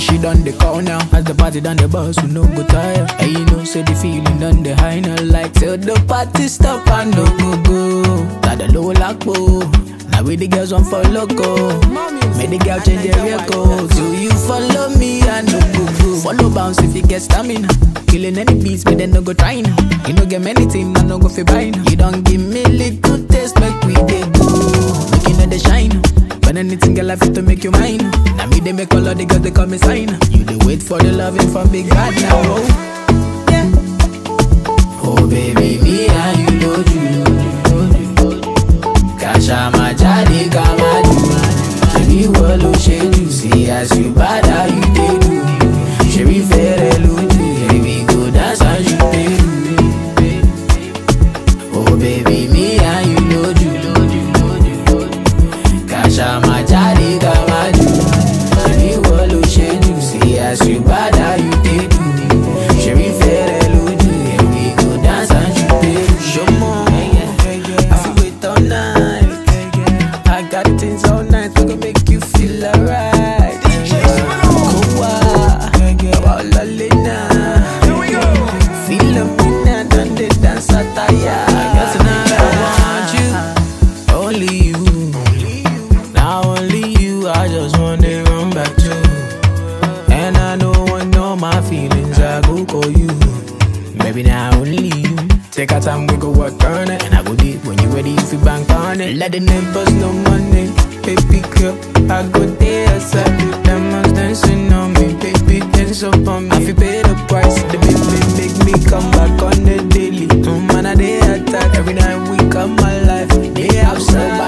she done the call now. As the party done the bus, we no go tire. And you know, say the feeling done the high now. Like till the party stop and no go. Got the low lock, now we the girls want for loco. Make the girl change their record. So you follow me and no go. Follow bounce if you get stamina. Killing any beats, but then no go trying. You no get many things, I no go fi buying. You don't give me little taste, make we dey go. Make you know the shine. When anything girl I fit to make you mine. Now me they make all of the girls they call me sign. You they wait for the loving from big bad now. Oh, yeah. Oh baby, me and you know you. Kasha my jadi kamadu. Shebi walo sheju. See as you bad how you dey do. Shebi fere luju. Baby go dance and you pay. Oh baby, me and you know you. Kasha my jadi kamadu. Shebi walo sheju. See as you bad how you dey do. Shebi fere luju. Baby go dance and you pay. Show more. I feel wait all night. I got things all night, we gon' make you feel alright. Kowa, Lolina. Feel a winner, done the dance attire. Tonight I want you, only you. Now only you, I just wanna run back to. And I don't want no my feelings, I go call you. Maybe now only you. Take our time, we go work on it. And I go deep when you ready if you bank on it. Let the neighbors know money. Baby girl, I go there outside. Them ones dancing on me. Baby, dance up on me. I feel pay the price. The baby make me come back on the daily. Man, I day attack. Every night we come my life. They outside.